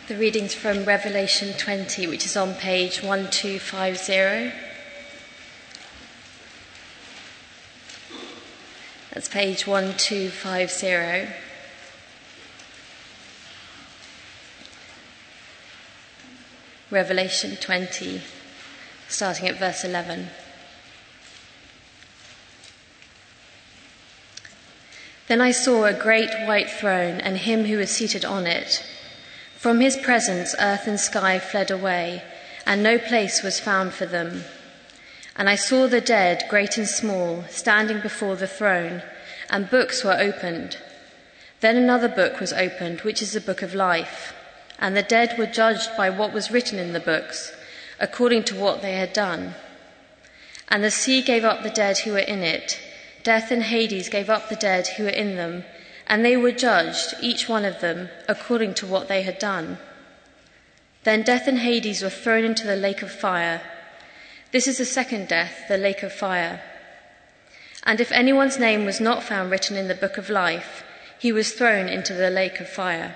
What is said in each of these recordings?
The reading's from Revelation 20, which is on page 1250. That's page 1250. Revelation 20, starting at verse 11. Then I saw a great white throne and him who was seated on it. From his presence earth and sky fled away, and no place was found for them. And I saw the dead, great and small, standing before the throne, and books were opened. Then another book was opened, which is the book of life. And the dead were judged by what was written in the books, according to what they had done. And the sea gave up the dead who were in it. Death and Hades gave up the dead who were in them, and they were judged, each one of them, according to what they had done. Then death and Hades were thrown into the lake of fire. This is the second death, the lake of fire. And if anyone's name was not found written in the book of life, he was thrown into the lake of fire.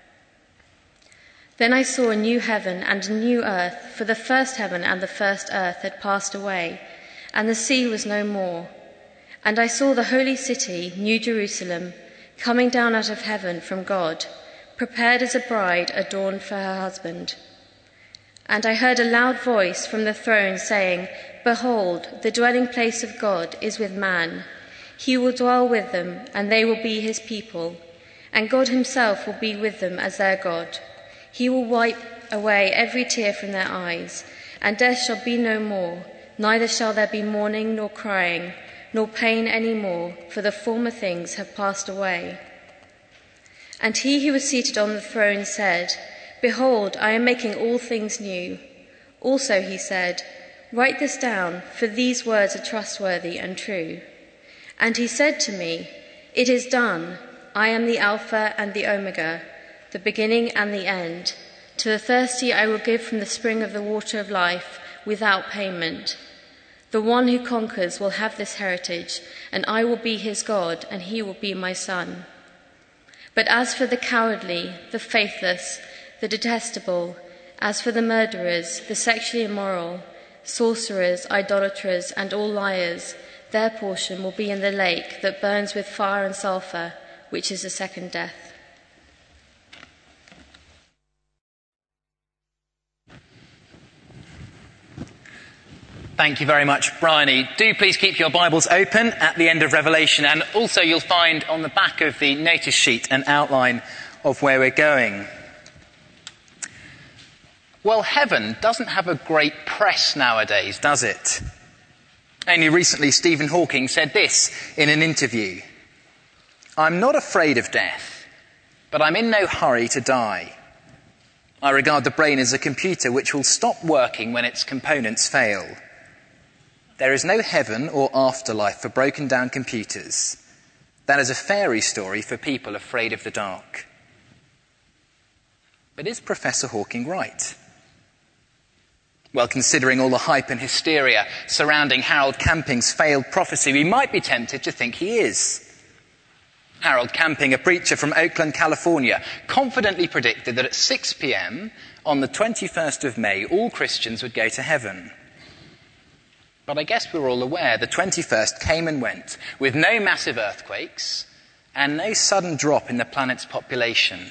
Then I saw a new heaven and a new earth, for the first heaven and the first earth had passed away, and the sea was no more. And I saw the holy city, New Jerusalem, coming down out of heaven from God, prepared as a bride adorned for her husband. And I heard a loud voice from the throne saying, "Behold, the dwelling place of God is with man. He will dwell with them, and they will be his people, and God himself will be with them as their God. He will wipe away every tear from their eyes, and death shall be no more, neither shall there be mourning nor crying, nor pain any more, for the former things have passed away." And he who was seated on the throne said, "Behold, I am making all things new." Also he said, "Write this down, for these words are trustworthy and true." And he said to me, "It is done. I am the Alpha and the Omega, the beginning and the end. To the thirsty I will give from the spring of the water of life without payment. The one who conquers will have this heritage, and I will be his God, and he will be my son. But as for the cowardly, the faithless, the detestable, as for the murderers, the sexually immoral, sorcerers, idolaters, and all liars, their portion will be in the lake that burns with fire and sulfur, which is the second death." Thank you very much, Bryony. Do please keep your Bibles open at the end of Revelation, and also you'll find on the back of the notice sheet an outline of where we're going. Well, heaven doesn't have a great press nowadays, does it? Only recently, Stephen Hawking said this in an interview: "I'm not afraid of death, but I'm in no hurry to die. I regard the brain as a computer which will stop working when its components fail. There is no heaven or afterlife for broken down computers. That is a fairy story for people afraid of the dark." But is Professor Hawking right? Well, considering all the hype and hysteria surrounding Harold Camping's failed prophecy, we might be tempted to think he is. Harold Camping, a preacher from Oakland, California, confidently predicted that at 6 p.m. on the 21st of May, all Christians would go to heaven. But I guess we're all aware the 21st came and went, with no massive earthquakes and no sudden drop in the planet's population.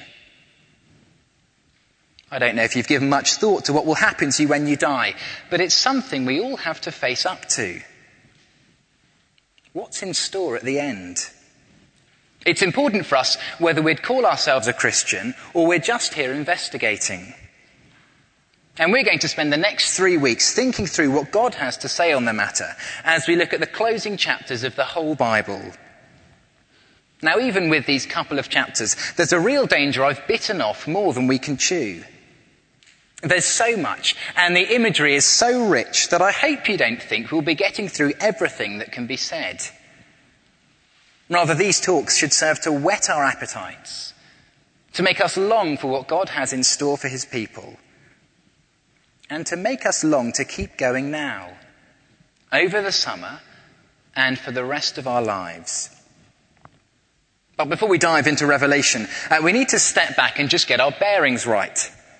I don't know if you've given much thought to what will happen to you when you die, but it's something we all have to face up to. What's in store at the end? It's important for us whether we'd call ourselves a Christian or we're just here investigating. And we're going to spend the next 3 weeks thinking through what God has to say on the matter as we look at the closing chapters of the whole Bible. Now, even with these couple of chapters, there's a real danger I've bitten off more than we can chew. There's so much, and the imagery is so rich that I hope you don't think we'll be getting through everything that can be said. Rather, these talks should serve to whet our appetites, to make us long for what God has in store for his people, and to make us long to keep going now, over the summer, and for the rest of our lives. But before we dive into Revelation, we need to step back and just get our bearings right.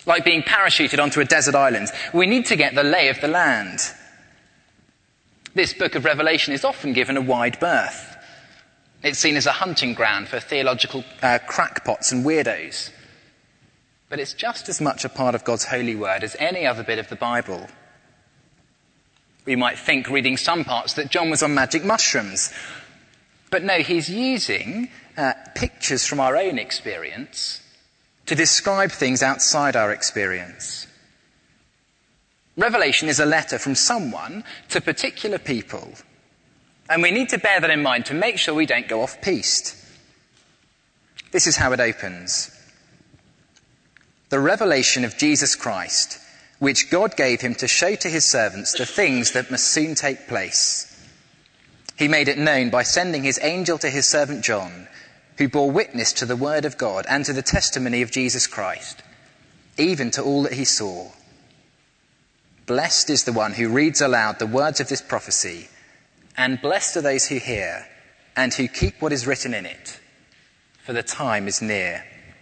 Like being parachuted onto a desert island, we need to get the lay of the land. This book of Revelation is often given a wide berth. It's seen as a hunting ground for theological crackpots and weirdos. But it's just as much a part of God's holy word as any other bit of the Bible. We might think, reading some parts, that John was on magic mushrooms. But no, he's using pictures from our own experience to describe things outside our experience. Revelation is a letter from someone to particular people. And we need to bear that in mind to make sure we don't go off-piste. This is how it opens. The revelation of Jesus Christ, which God gave him to show to his servants the things that must soon take place. He made it known by sending his angel to his servant John, who bore witness to the word of God and to the testimony of Jesus Christ, even to all that he saw. Blessed is the one who reads aloud the words of this prophecy, and blessed are those who hear and who keep what is written in it, for the time is near.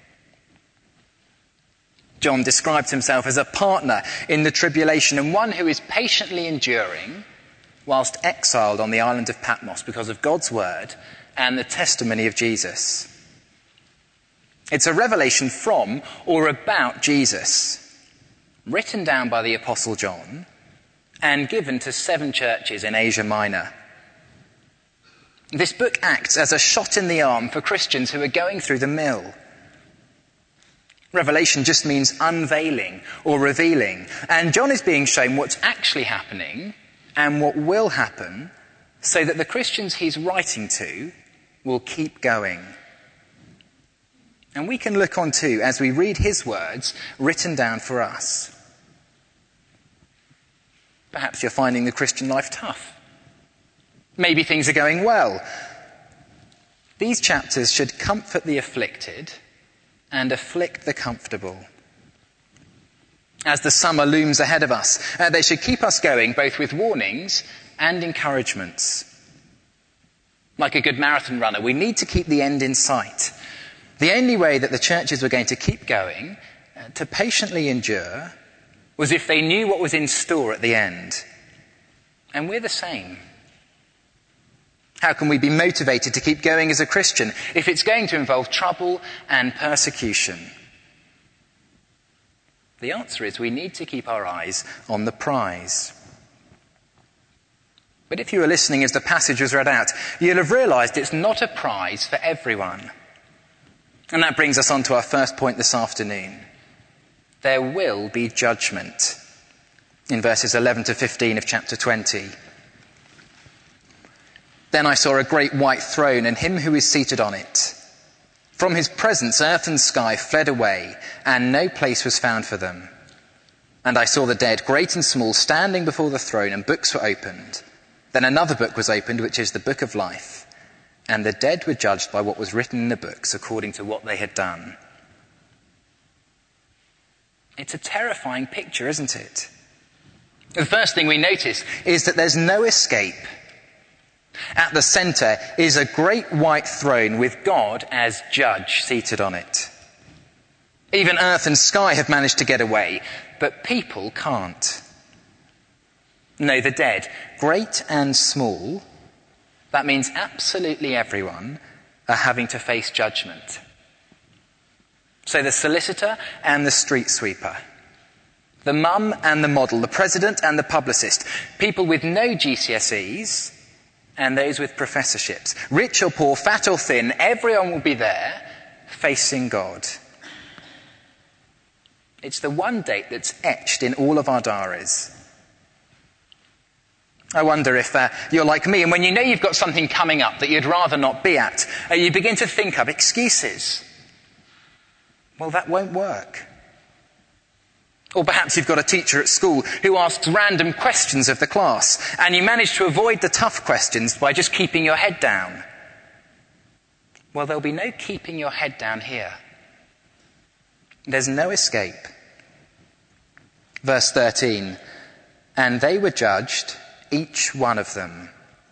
John describes himself as a partner in the tribulation and one who is patiently enduring whilst exiled on the island of Patmos because of God's word and the testimony of Jesus. It's a revelation from or about Jesus, written down by the Apostle John and given to 7 churches in Asia Minor. This book acts as a shot in the arm for Christians who are going through the mill. Revelation just means unveiling or revealing. And John is being shown what's actually happening and what will happen so that the Christians he's writing to will keep going. And we can look on too as we read his words written down for us. Perhaps you're finding the Christian life tough. Maybe things are going well. These chapters should comfort the afflicted and afflict the comfortable. As the summer looms ahead of us, they should keep us going both with warnings and encouragements. Like a good marathon runner, we need to keep the end in sight. The only way that the churches were going to keep going, to patiently endure, was if they knew what was in store at the end. And we're the same. How can we be motivated to keep going as a Christian if it's going to involve trouble and persecution? The answer is we need to keep our eyes on the prize. But if you were listening as the passage was read out, you'll have realised it's not a prize for everyone. And that brings us on to our first point this afternoon. There will be judgment in verses 11 to 15 of chapter 20. Then I saw a great white throne and him who is seated on it. From his presence earth and sky fled away, and no place was found for them. And I saw the dead, great and small, standing before the throne, and books were opened. Then another book was opened, which is the book of life. And the dead were judged by what was written in the books, according to what they had done. It's a terrifying picture, isn't it? The first thing we notice is that there's no escape. At the centre is a great white throne with God as judge seated on it. Even earth and sky have managed to get away, but people can't. No, the dead, great and small, that means absolutely everyone, are having to face judgment. So the solicitor and the street sweeper, the mum and the model, the president and the publicist, people with no GCSEs and those with professorships, rich or poor, fat or thin, everyone will be there facing God. It's the one date that's etched in all of our diaries. I wonder if you're like me, and when you know you've got something coming up that you'd rather not be at, you begin to think of excuses. Well, that won't work. Or perhaps you've got a teacher at school who asks random questions of the class, and you manage to avoid the tough questions by just keeping your head down. Well, there'll be no keeping your head down here. There's no escape. Verse 13, and they were judged, each one of them.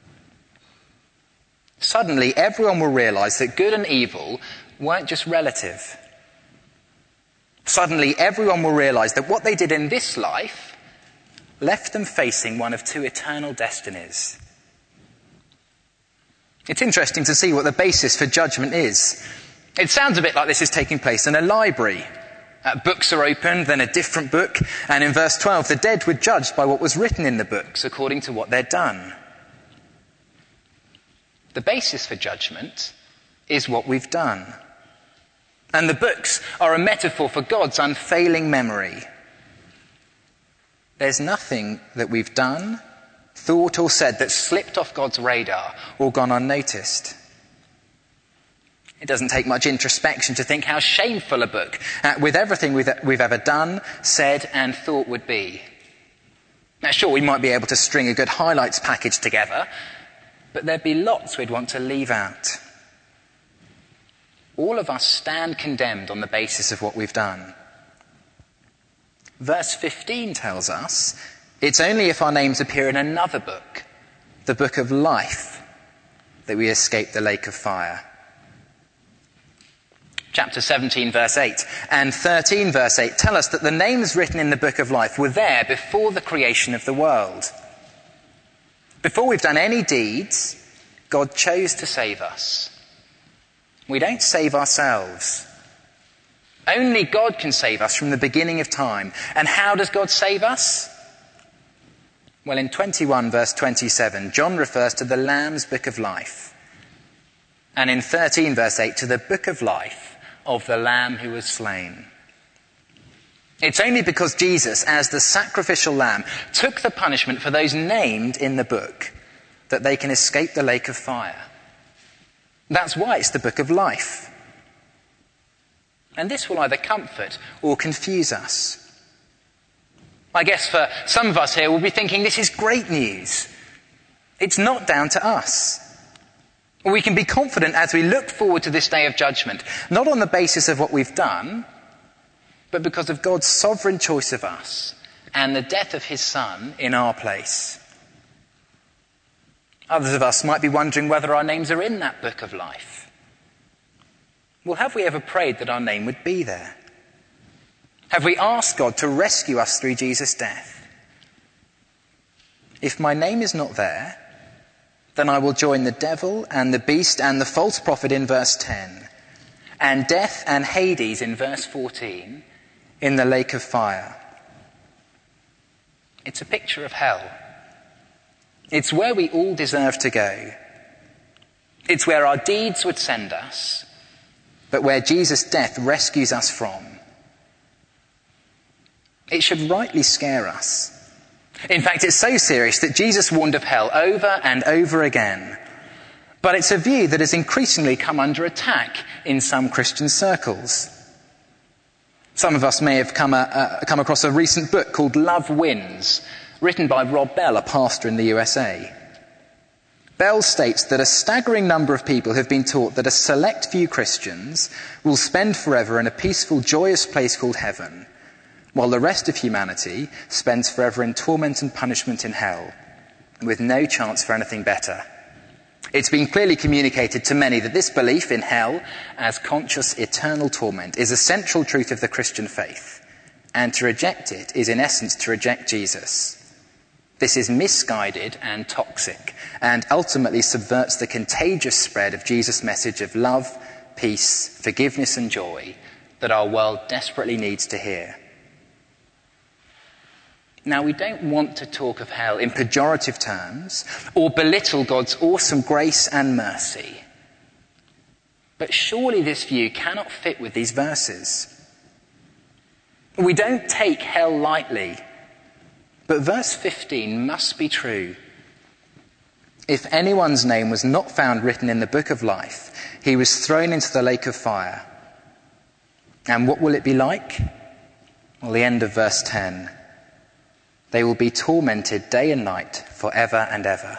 Suddenly, everyone will realise that good and evil weren't just relative. Suddenly everyone will realize that what they did in this life left them facing one of two eternal destinies. It's interesting to see what the basis for judgment is. It sounds a bit like this is taking place in a library. Books are opened, then a different book, and in verse 12, the dead were judged by what was written in the books according to what they'd done. The basis for judgment is what we've done. And the books are a metaphor for God's unfailing memory. There's nothing that we've done, thought or said that slipped off God's radar or gone unnoticed. It doesn't take much introspection to think how shameful a book, with everything we've ever done, said and thought would be. Now sure, we might be able to string a good highlights package together, but there'd be lots we'd want to leave out. All of us stand condemned on the basis of what we've done. Verse 15 tells us it's only if our names appear in another book, the book of life, that we escape the lake of fire. Chapter 17 verse 8 and 13 verse 8 tell us that the names written in the book of life were there before the creation of the world. Before we've done any deeds, God chose to save us. We don't save ourselves. Only God can save us from the beginning of time. And how does God save us? Well, in 21 verse 27, John refers to the Lamb's book of life. And in 13 verse 8, to the book of life of the Lamb who was slain. It's only because Jesus, as the sacrificial lamb, took the punishment for those named in the book that they can escape the lake of fire. That's why it's the book of life. And this will either comfort or confuse us. I guess for some of us here, we'll be thinking this is great news. It's not down to us. We can be confident as we look forward to this day of judgment, not on the basis of what we've done, but because of God's sovereign choice of us and the death of his Son in our place. Others of us might be wondering whether our names are in that book of life. Well, have we ever prayed that our name would be there? Have we asked God to rescue us through Jesus' death? If my name is not there, then I will join the devil and the beast and the false prophet in verse 10, and death and Hades in verse 14, in the lake of fire. It's a picture of hell. It's where we all deserve to go. It's where our deeds would send us, but where Jesus' death rescues us from. It should rightly scare us. In fact, it's so serious that Jesus warned of hell over and over again. But it's a view that has increasingly come under attack in some Christian circles. Some of us may have come across a recent book called Love Wins, written by Rob Bell, a pastor in the USA. Bell states that a staggering number of people have been taught that a select few Christians will spend forever in a peaceful, joyous place called heaven, while the rest of humanity spends forever in torment and punishment in hell, with no chance for anything better. It's been clearly communicated to many that this belief in hell as conscious eternal torment is a central truth of the Christian faith, and to reject it is in essence to reject Jesus. This is misguided and toxic, and ultimately subverts the contagious spread of Jesus' message of love, peace, forgiveness and joy that our world desperately needs to hear. Now, we don't want to talk of hell in pejorative terms or belittle God's awesome grace and mercy. But surely this view cannot fit with these verses. We don't take hell lightly, but verse 15 must be true. If anyone's name was not found written in the book of life, he was thrown into the lake of fire. And what will it be like? Well, the end of verse 10. They will be tormented day and night forever and ever.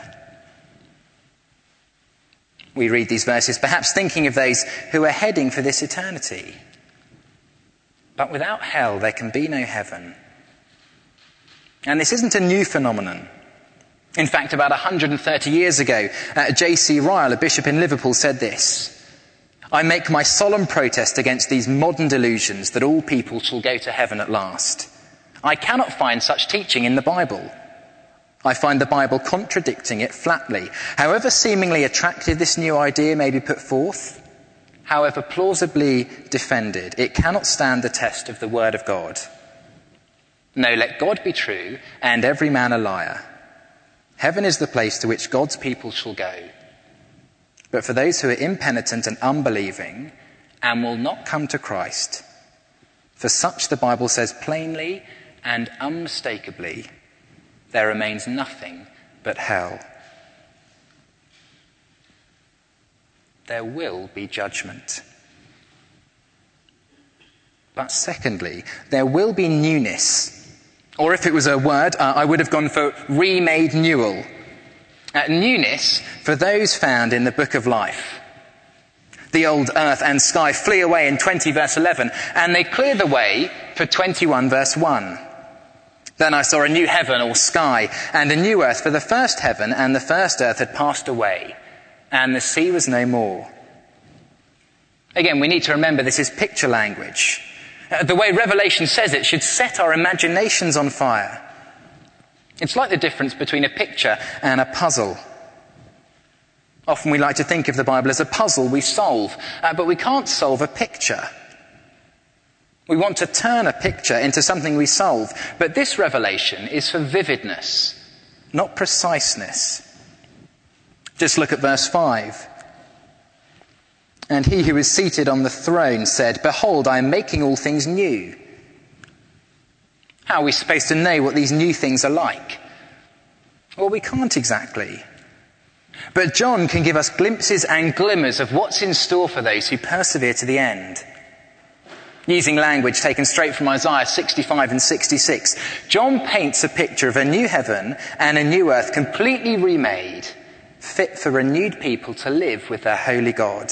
We read these verses perhaps thinking of those who are heading for this eternity. But without hell, there can be no heaven. And this isn't a new phenomenon. In fact, about 130 years ago, J.C. Ryle, a bishop in Liverpool, said this: I make my solemn protest against these modern delusions that all people shall go to heaven at last. I cannot find such teaching in the Bible. I find the Bible contradicting it flatly. However seemingly attractive this new idea may be put forth, however plausibly defended, it cannot stand the test of the Word of God. No, let God be true and every man a liar. Heaven is the place to which God's people shall go. But for those who are impenitent and unbelieving and will not come to Christ, for such the Bible says plainly and unmistakably, there remains nothing but hell. There will be judgment. But secondly, there will be newness. Or if it was a word, I would have gone for remade newel. Newness for those found in the book of life. The old earth and sky flee away in 20 verse 11, and they clear the way for 21 verse 1. Then I saw a new heaven or sky and a new earth, for the first heaven and the first earth had passed away, and the sea was no more. Again, we need to remember this is picture language. The way Revelation says it should set our imaginations on fire. It's like the difference between a picture and a puzzle. Often we like to think of the Bible as a puzzle we solve, but we can't solve a picture. We want to turn a picture into something we solve, but this revelation is for vividness, not preciseness. Just look at verse 5. And he who is seated on the throne said, "Behold, I am making all things new." How are we supposed to know what these new things are like? Well, we can't exactly. But John can give us glimpses and glimmers of what's in store for those who persevere to the end. Using language taken straight from Isaiah 65 and 66, John paints a picture of a new heaven and a new earth completely remade, fit for renewed people to live with their holy God.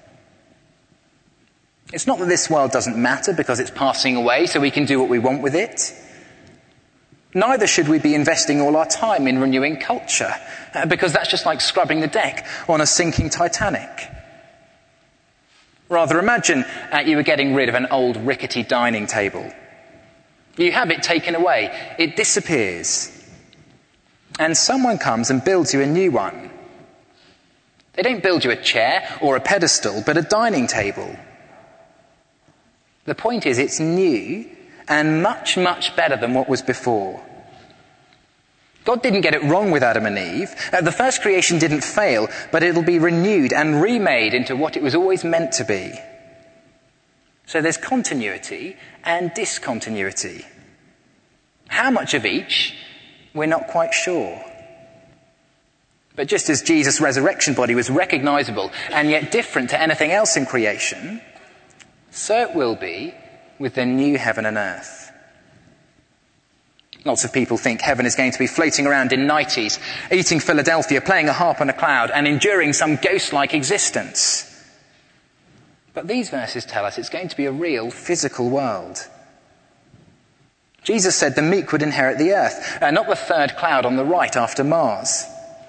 It's not that this world doesn't matter because it's passing away so we can do what we want with it. Neither should we be investing all our time in renewing culture, because that's just like scrubbing the deck on a sinking Titanic. Rather, imagine you were getting rid of an old rickety dining table. You have it taken away. It disappears. And someone comes and builds you a new one. They don't build you a chair or a pedestal, but a dining table. The point is, it's new and much, much better than what was before. God didn't get it wrong with Adam and Eve. The first creation didn't fail, but it'll be renewed and remade into what it was always meant to be. So there's continuity and discontinuity. How much of each, we're not quite sure. But just as Jesus' resurrection body was recognizable and yet different to anything else in creation, so it will be with the new heaven and earth. Lots of people think heaven is going to be floating around in nighties, eating Philadelphia, playing a harp on a cloud, and enduring some ghost-like existence. But these verses tell us it's going to be a real physical world. Jesus said the meek would inherit the earth, not the third cloud on the right after Mars.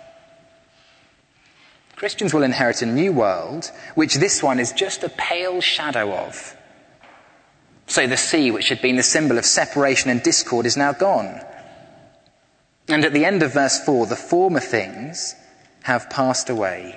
Christians will inherit a new world, which this one is just a pale shadow of. So the sea, which had been the symbol of separation and discord, is now gone. And at the end of verse 4, the former things have passed away.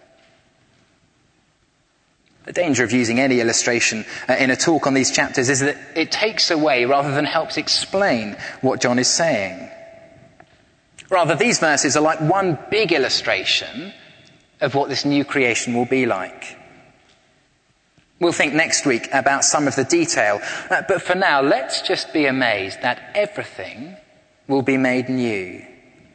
The danger of using any illustration in a talk on these chapters is that it takes away rather than helps explain what John is saying. Rather, these verses are like one big illustration of what this new creation will be like. We'll think next week about some of the detail, but for now, let's just be amazed that everything will be made new.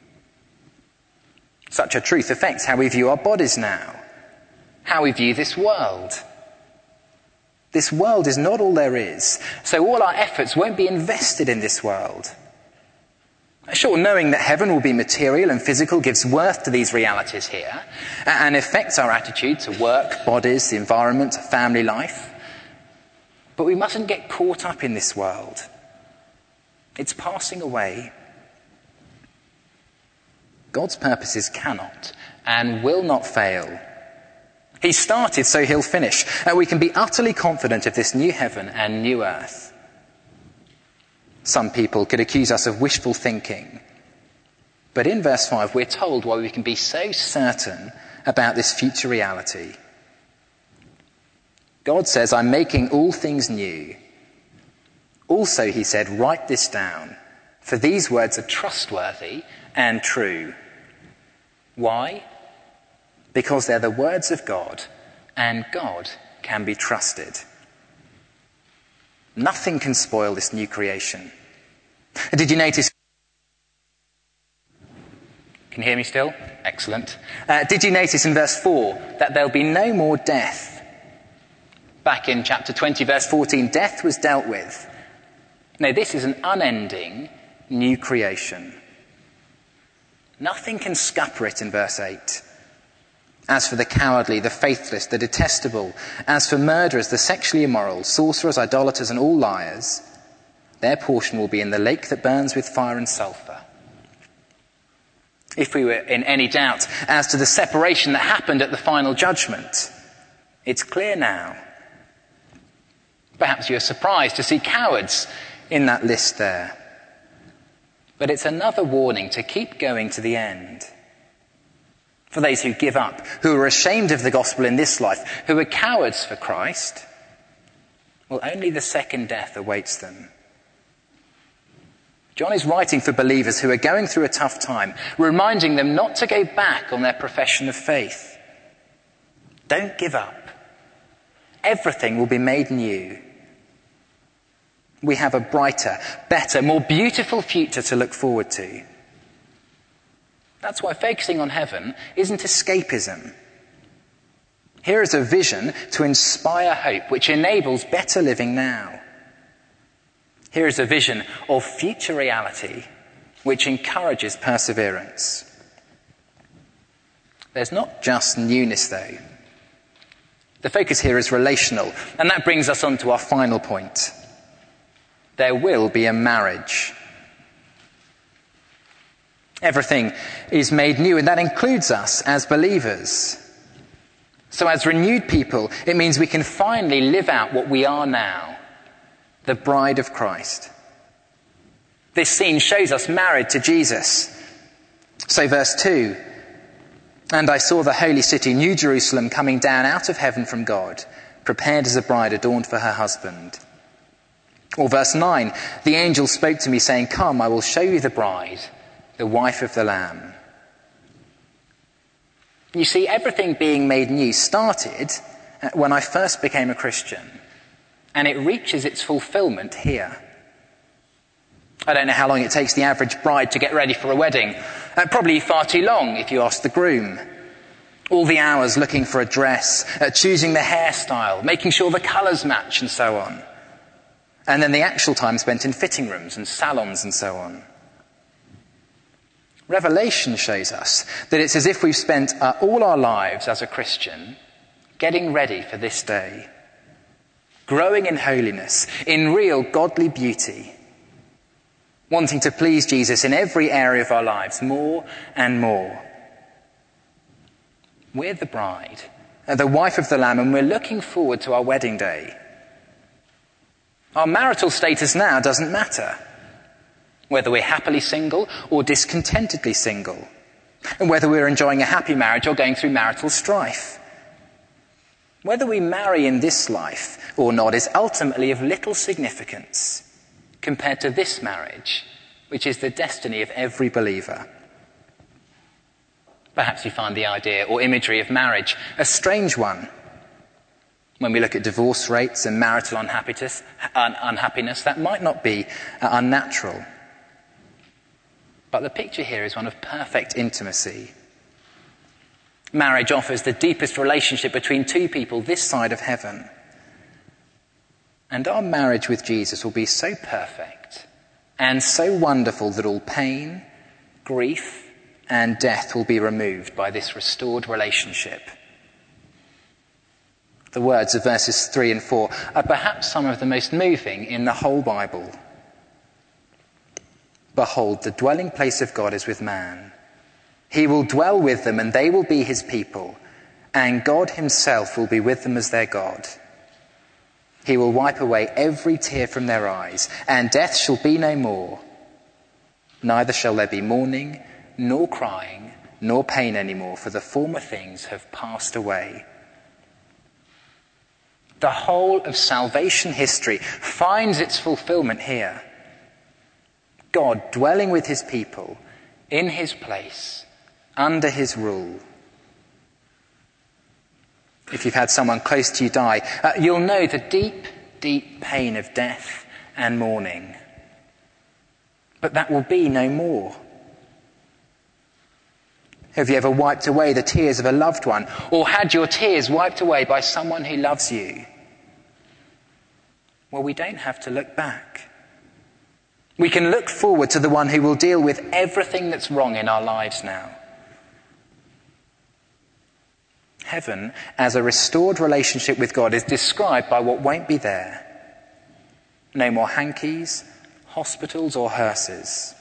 Such a truth affects how we view our bodies now, how we view this world. This world is not all there is, so all our efforts won't be invested in this world. Sure, knowing that heaven will be material and physical gives worth to these realities here and affects our attitude to work, bodies, the environment, family life. But we mustn't get caught up in this world. It's passing away. God's purposes cannot and will not fail. He started, so he'll finish. We can be utterly confident of this new heaven and new earth. Some people could accuse us of wishful thinking. But in verse 5, we're told why we can be so certain about this future reality. God says, I'm making all things new. Also, he said, write this down, for these words are trustworthy and true. Why? Because they're the words of God, and God can be trusted. Nothing can spoil this new creation. Did you notice? Can you hear me still? Excellent. Did you notice in verse 4 that there'll be no more death? Back in chapter 20, verse 14, death was dealt with. No, this is an unending new creation. Nothing can scupper it in verse 8. As for the cowardly, the faithless, the detestable, as for murderers, the sexually immoral, sorcerers, idolaters, and all liars, their portion will be in the lake that burns with fire and sulphur. If we were in any doubt as to the separation that happened at the final judgment, it's clear now. Perhaps you're surprised to see cowards in that list there. But it's another warning to keep going to the end. For those who give up, who are ashamed of the gospel in this life, who are cowards for Christ, well, only the second death awaits them. John is writing for believers who are going through a tough time, reminding them not to go back on their profession of faith. Don't give up. Everything will be made new. We have a brighter, better, more beautiful future to look forward to. That's why focusing on heaven isn't escapism. Here is a vision to inspire hope, which enables better living now. Here is a vision of future reality, which encourages perseverance. There's not just newness, though. The focus here is relational, and that brings us on to our final point. There will be a marriage. Everything is made new, and that includes us as believers. So as renewed people, it means we can finally live out what we are now, the bride of Christ. This scene shows us married to Jesus. So verse 2, and I saw the holy city, New Jerusalem, coming down out of heaven from God, prepared as a bride adorned for her husband. Or verse 9, the angel spoke to me saying, come, I will show you the bride, the wife of the Lamb. You see, everything being made new started when I first became a Christian, and it reaches its fulfillment here. I don't know how long it takes the average bride to get ready for a wedding. Probably far too long if you ask the groom. All the hours looking for a dress, choosing the hairstyle, making sure the colours match and so on. And then the actual time spent in fitting rooms and salons and so on. Revelation shows us that it's as if we've spent all our lives as a Christian getting ready for this day, growing in holiness, in real godly beauty, wanting to please Jesus in every area of our lives more and more. We're the bride, the wife of the Lamb, and we're looking forward to our wedding day. Our marital status now doesn't matter, whether we're happily single or discontentedly single, and whether we're enjoying a happy marriage or going through marital strife. Whether we marry in this life or not is ultimately of little significance compared to this marriage, which is the destiny of every believer. Perhaps you find the idea or imagery of marriage a strange one. When we look at divorce rates and marital unhappiness, that might not be unnatural. But the picture here is one of perfect intimacy. Marriage offers the deepest relationship between two people this side of heaven. And our marriage with Jesus will be so perfect and so wonderful that all pain, grief, and death will be removed by this restored relationship. The words of verses 3 and 4 are perhaps some of the most moving in the whole Bible. Behold, the dwelling place of God is with man. He will dwell with them, and they will be his people, and God himself will be with them as their God. He will wipe away every tear from their eyes, and death shall be no more. Neither shall there be mourning, nor crying, nor pain anymore, for the former things have passed away. The whole of salvation history finds its fulfillment here. God dwelling with his people, in his place, under his rule. If you've had someone close to you die, you'll know the deep, deep pain of death and mourning. But that will be no more. Have you ever wiped away the tears of a loved one, or had your tears wiped away by someone who loves you? Well, we don't have to look back. We can look forward to the one who will deal with everything that's wrong in our lives now. Heaven, as a restored relationship with God, is described by what won't be there. No more hankies, hospitals or hearses.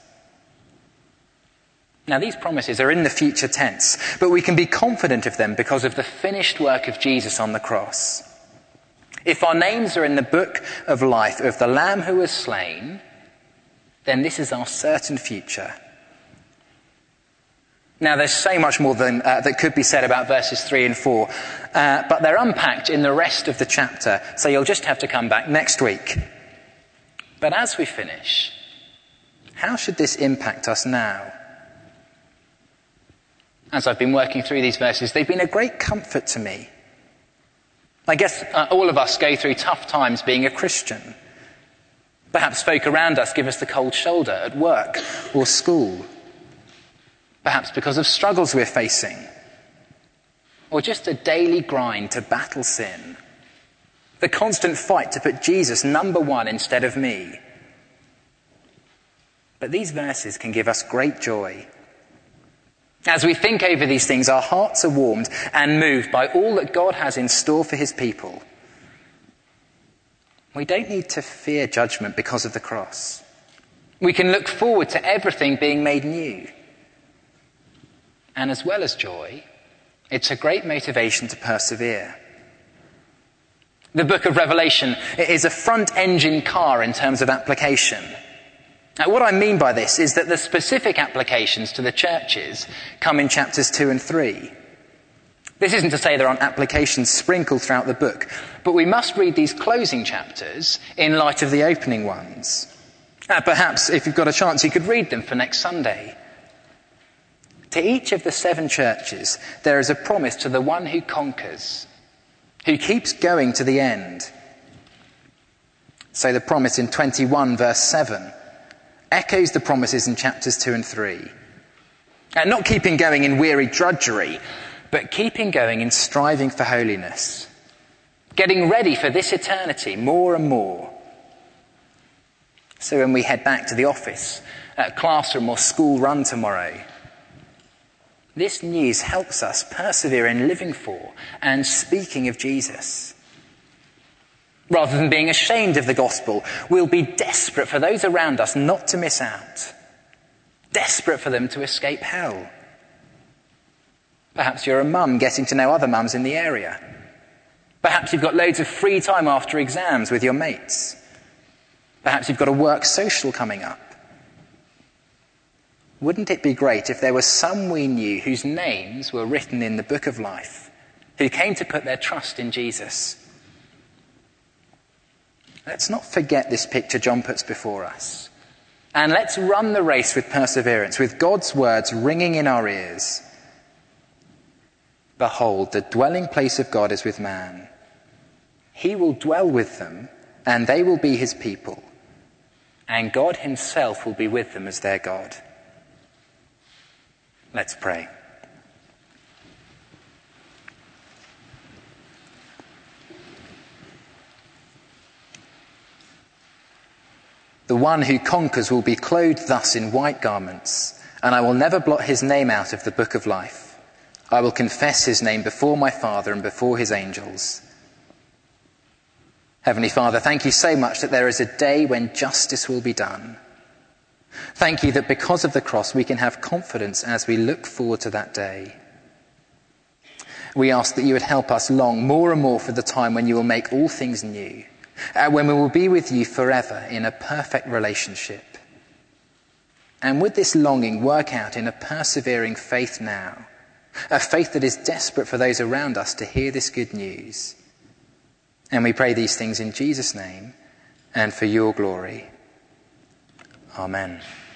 Now, these promises are in the future tense, but we can be confident of them because of the finished work of Jesus on the cross. If our names are in the book of life of the Lamb who was slain, then this is our certain future. Now, there's so much more that could be said about verses 3 and 4, but they're unpacked in the rest of the chapter, so you'll just have to come back next week. But as we finish, how should this impact us now? As I've been working through these verses, they've been a great comfort to me. I guess all of us go through tough times being a Christian. Perhaps folk around us give us the cold shoulder at work or school. Perhaps because of struggles we're facing. Or just a daily grind to battle sin. The constant fight to put Jesus number one instead of me. But these verses can give us great joy. As we think over these things, our hearts are warmed and moved by all that God has in store for his people. We don't need to fear judgment because of the cross. We can look forward to everything being made new. And as well as joy, it's a great motivation to persevere. The book of Revelation is a front-engine car in terms of application. Now, what I mean by this is that the specific applications to the churches come in chapters 2 and 3. This isn't to say there aren't applications sprinkled throughout the book, but we must read these closing chapters in light of the opening ones. Perhaps, if you've got a chance, you could read them for next Sunday. To each of the 7 churches, there is a promise to the one who conquers, who keeps going to the end. So the promise in 21 verse 7 echoes the promises in chapters 2 and 3. And not keeping going in weary drudgery, but keeping going in striving for holiness. Getting ready for this eternity more and more. So when we head back to the office, classroom or school run tomorrow, this news helps us persevere in living for and speaking of Jesus. Rather than being ashamed of the gospel, we'll be desperate for those around us not to miss out. Desperate for them to escape hell. Perhaps you're a mum getting to know other mums in the area. Perhaps you've got loads of free time after exams with your mates. Perhaps you've got a work social coming up. Wouldn't it be great if there were some we knew whose names were written in the book of life, who came to put their trust in Jesus? Let's not forget this picture John puts before us. And let's run the race with perseverance, with God's words ringing in our ears. Behold, the dwelling place of God is with man. He will dwell with them, and they will be his people. And God himself will be with them as their God. Let's pray. The one who conquers will be clothed thus in white garments, and I will never blot his name out of the book of life. I will confess his name before my Father and before his angels. Heavenly Father, thank you so much that there is a day when justice will be done. Thank you that because of the cross we can have confidence as we look forward to that day. We ask that you would help us long more and more for the time when you will make all things new, when we will be with you forever in a perfect relationship. And would this longing work out in a persevering faith now, a faith that is desperate for those around us to hear this good news. And we pray these things in Jesus' name and for your glory. Amen.